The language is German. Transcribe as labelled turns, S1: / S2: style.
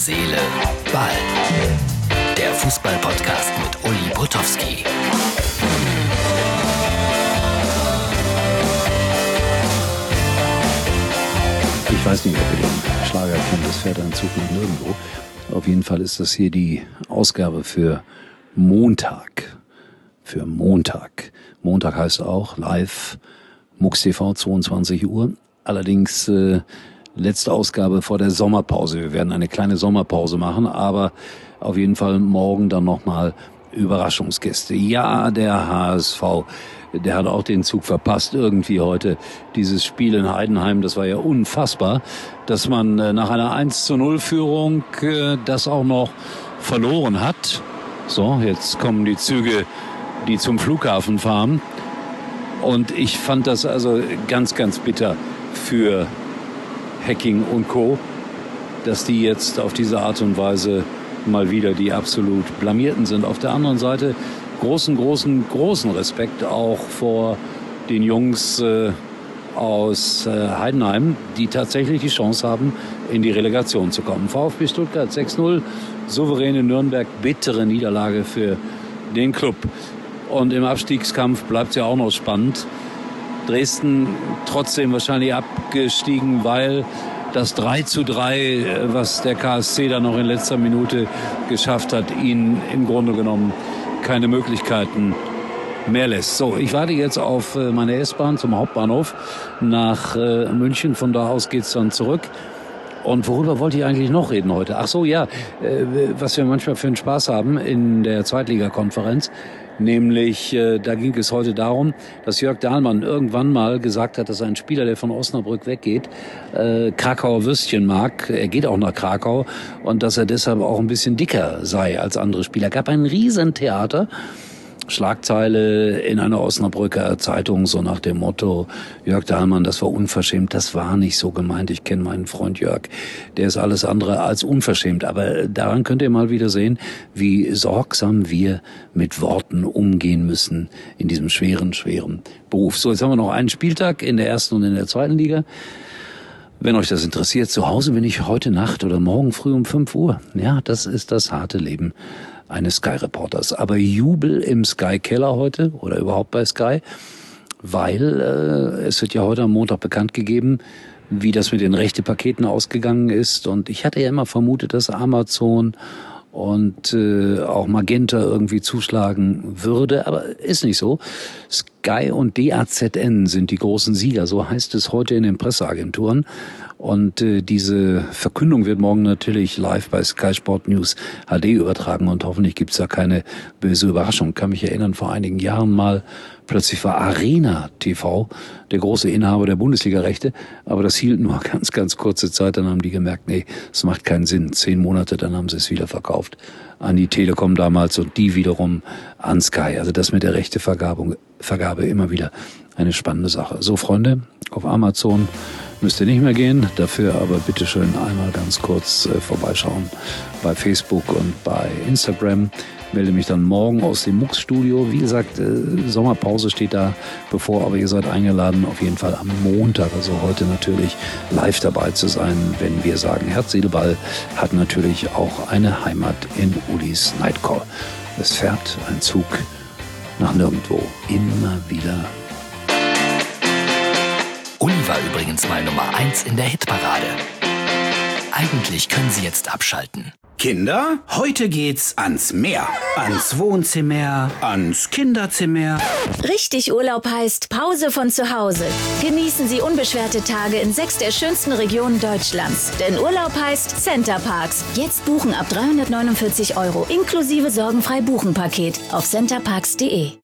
S1: Seele, Ball. Der Fußball-Podcast mit Uli Potowski.
S2: Ich weiß nicht, ob ihr den Schlager kennt, das fährt ein Zug nach nirgendwo. Auf jeden Fall ist das hier die Ausgabe für Montag. Für Montag. Montag heißt auch live MUX TV 22 Uhr. Allerdings letzte Ausgabe vor der Sommerpause. Wir werden eine kleine Sommerpause machen, aber auf jeden Fall morgen dann nochmal Überraschungsgäste. Ja, der HSV, der hat auch den Zug verpasst irgendwie heute. Dieses Spiel in Heidenheim, das war ja unfassbar, dass man nach einer 1:0 das auch noch verloren hat. So, jetzt kommen die Züge, die zum Flughafen fahren. Und ich fand das also ganz, ganz bitter für Hecking und Co., dass die jetzt auf diese Art und Weise mal wieder die absolut Blamierten sind. Auf der anderen Seite großen Respekt auch vor den Jungs aus Heidenheim, die tatsächlich die Chance haben, in die Relegation zu kommen. VfB Stuttgart 6:0, souveräne Nürnberg, bittere Niederlage für den Club. Und im Abstiegskampf bleibt es ja auch noch spannend. Dresden trotzdem wahrscheinlich abgestiegen, weil das 3:3, was der KSC da noch in letzter Minute geschafft hat, ihnen im Grunde genommen keine Möglichkeiten mehr lässt. So, ich warte jetzt auf meine S-Bahn zum Hauptbahnhof nach München. Von da aus geht's dann zurück. Und worüber wollte ich eigentlich noch reden heute? Ach so, ja, was wir manchmal für einen Spaß haben in der Zweitligakonferenz. Nämlich, da ging es heute darum, dass Jörg Dahlmann irgendwann mal gesagt hat, dass ein Spieler, der von Osnabrück weggeht, Krakauer Würstchen mag. Er geht auch nach Krakau und dass er deshalb auch ein bisschen dicker sei als andere Spieler. Gab ein Riesentheater. Schlagzeile in einer Osnabrücker Zeitung, so nach dem Motto, Jörg Dahlmann, das war unverschämt, das war nicht so gemeint, ich kenne meinen Freund Jörg, der ist alles andere als unverschämt, aber daran könnt ihr mal wieder sehen, wie sorgsam wir mit Worten umgehen müssen in diesem schweren Beruf. So, jetzt haben wir noch einen Spieltag in der ersten und in der zweiten Liga. Wenn euch das interessiert, zu Hause bin ich heute Nacht oder morgen früh um 5 Uhr. Ja, das ist das harte Leben eines Sky-Reporters. Aber Jubel im Sky-Keller heute oder überhaupt bei Sky, weil es wird ja heute am Montag bekannt gegeben, wie das mit den Rechtepaketen ausgegangen ist. Und ich hatte ja immer vermutet, dass Amazon und auch Magenta irgendwie zuschlagen würde, aber ist nicht so. Sky und DAZN sind die großen Sieger, so heißt es heute in den Presseagenturen. Und diese Verkündung wird morgen natürlich live bei Sky Sport News HD übertragen und hoffentlich gibt's da keine böse Überraschung. Ich kann mich erinnern, vor einigen Jahren mal plötzlich war Arena TV der große Inhaber der Bundesliga-Rechte, aber das hielt nur ganz kurze Zeit, dann haben die gemerkt, nee, es macht keinen Sinn. 10 Monate, dann haben sie es wieder verkauft an die Telekom damals und die wiederum an Sky. Also das mit der Rechtevergabe immer wieder eine spannende Sache. So, Freunde, auf Amazon müsst ihr nicht mehr gehen, dafür aber bitte schön einmal ganz kurz vorbeischauen bei Facebook und bei Instagram. Melde mich dann morgen aus dem MUX-Studio. Wie gesagt, Sommerpause steht da bevor, aber ihr seid eingeladen, auf jeden Fall am Montag, also heute natürlich live dabei zu sein, wenn wir sagen, Herz, Seele, Ball hat natürlich auch eine Heimat in Ulis Nightcall. Es fährt ein Zug nach nirgendwo, immer wieder.
S1: Uli war übrigens mal Nummer 1 in der Hitparade. Eigentlich können Sie jetzt abschalten.
S3: Kinder, heute geht's ans Meer, ans Wohnzimmer, ans Kinderzimmer.
S4: Richtig Urlaub heißt Pause von zu Hause. Genießen Sie unbeschwerte Tage in 6 der schönsten Regionen Deutschlands. Denn Urlaub heißt Center Parcs. Jetzt buchen ab 349 € inklusive sorgenfrei Buchen-Paket auf centerparks.de.